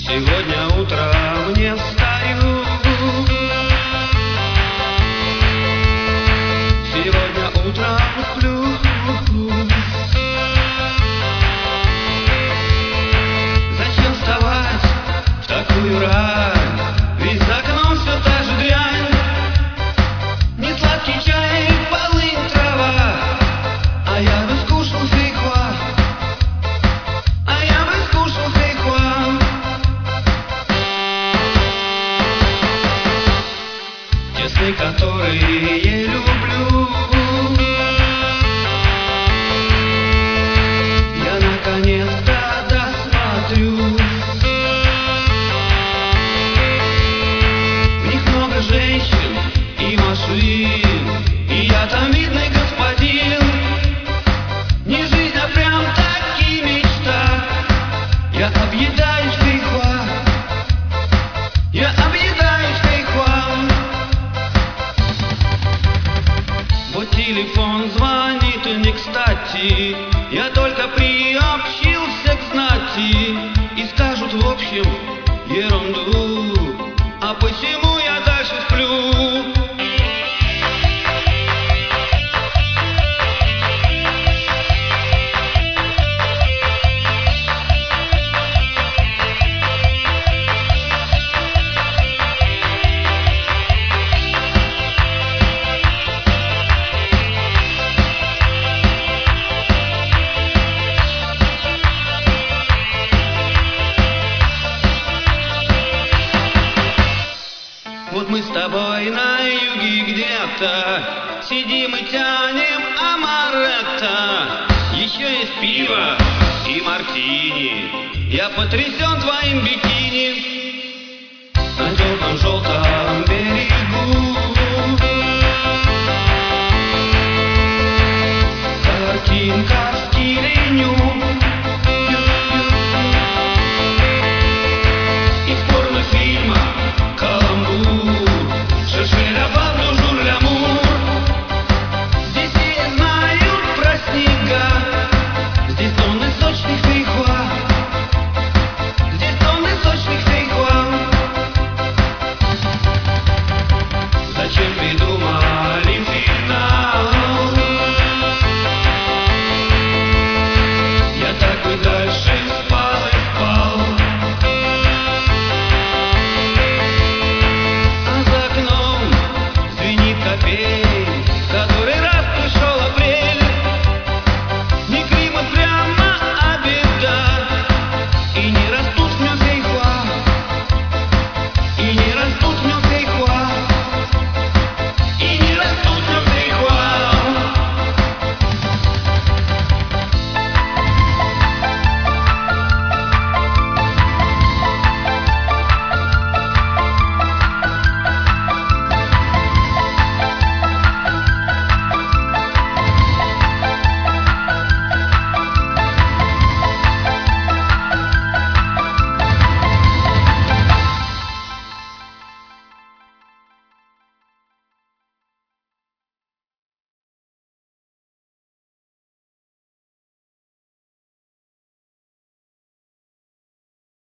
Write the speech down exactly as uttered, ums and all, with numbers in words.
Сегодня утром не встаю. Сегодня утром сплю. Зачем вставать в такую рань? Ведь за окном все та же дрянь. Не сладкий чай, полынь, трава, а я бы скушал фейхоа. А я бы скушал фейхоа. Те сны, которые люблю, я наконец-то досмотрю. В них много женщин и машин, и я там видный господин. Не жизнь, а прям таки мечта. Я объедаюсь фейхоа. Я объедаюсь фейхоа. Вот телефон звонит и не кстати. Я только приобщился к знати. И скажут в общем ерунду. А посему я дальше сплю. Вот мы с тобой на юге где-то сидим и тянем амаретто. Еще есть пиво и мартини. Я потрясен твоим бикини. На теплом желтом берегу картинка